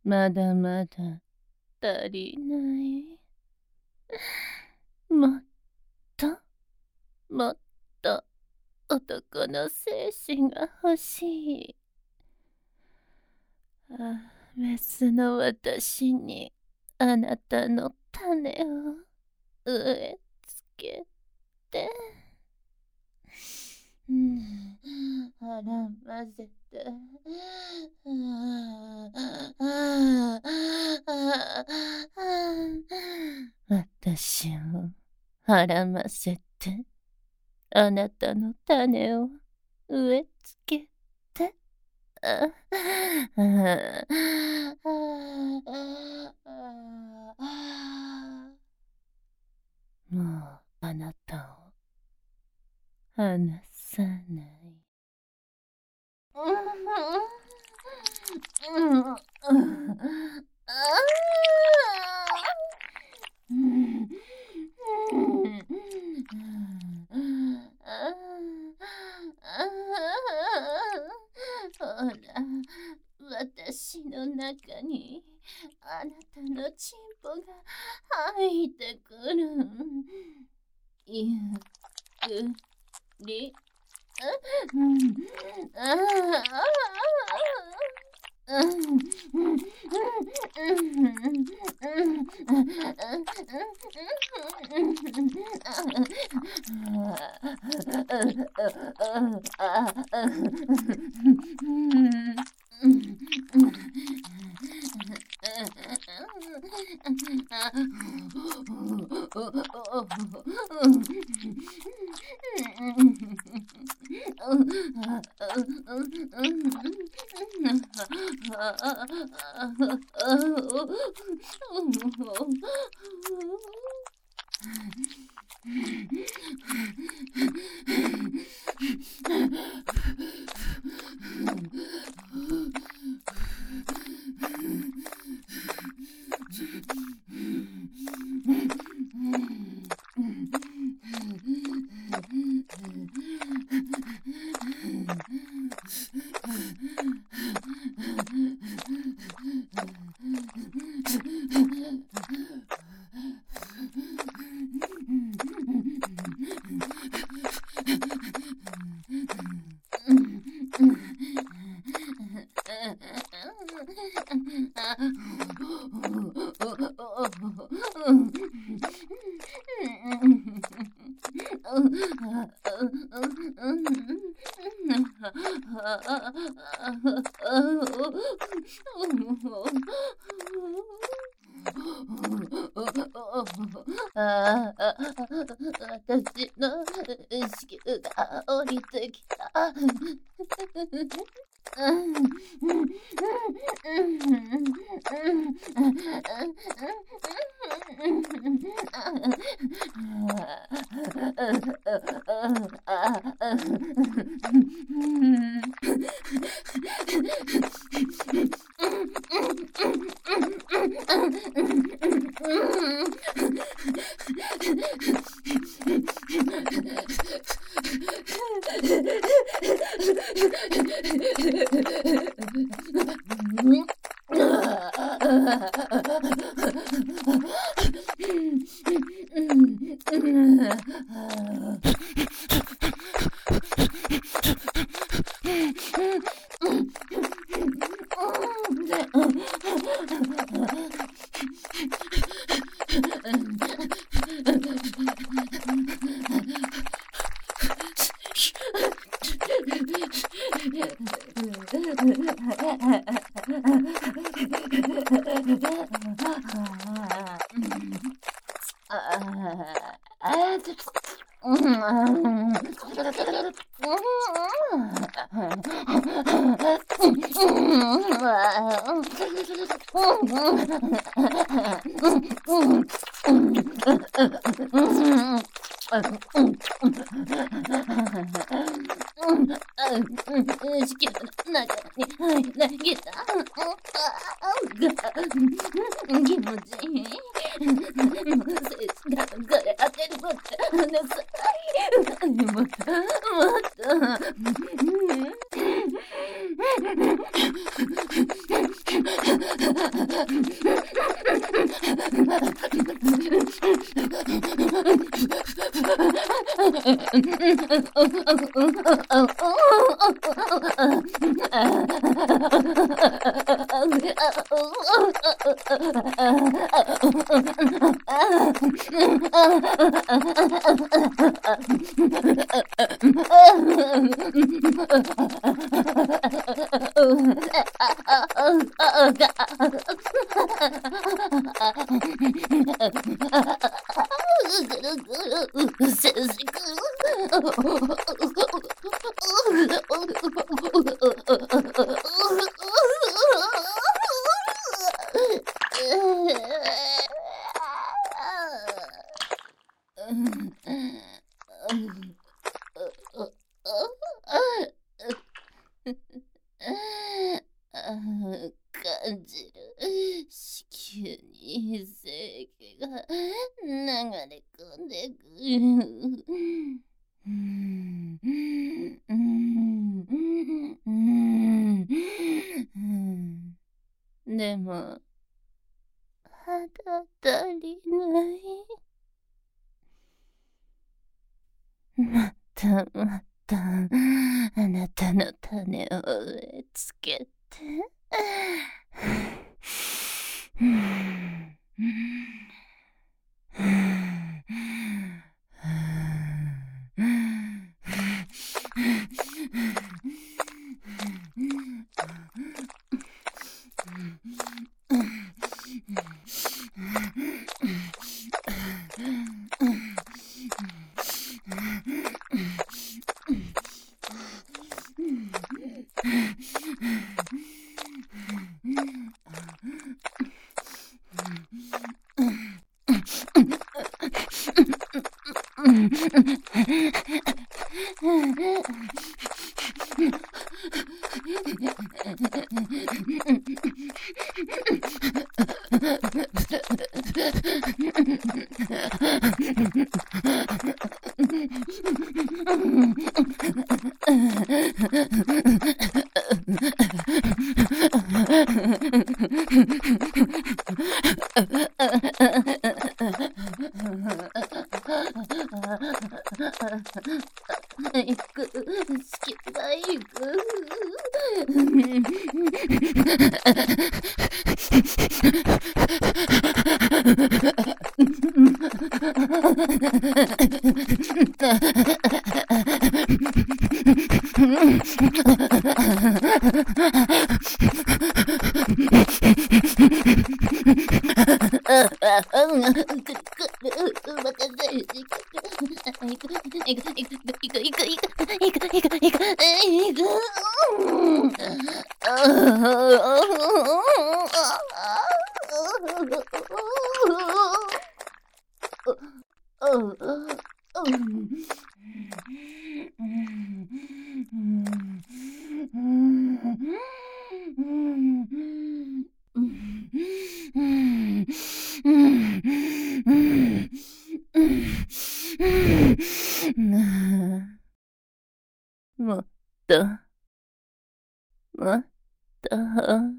まだまだ足りない。もっと、もっと男の精神が欲しい。メスの私にあなたの種を植えつけて、腹混ぜて、私を腹ませて、あなたの種を植えつけて、もうあなたを離さない。ほら、私の中にあなたのチンポが入ってくる。ゆっくり。私の子宮が降りてきた。子宮の中に入ってきた。気持ちいい。もう精子がこれ当てるもって離さない。もっともっと。 感じる。子宮に精液が流れ込んでくる。でも、肌足りない。またまた、あなたの種を植え付けて。行く、好きだ、行く。もっと、もっと。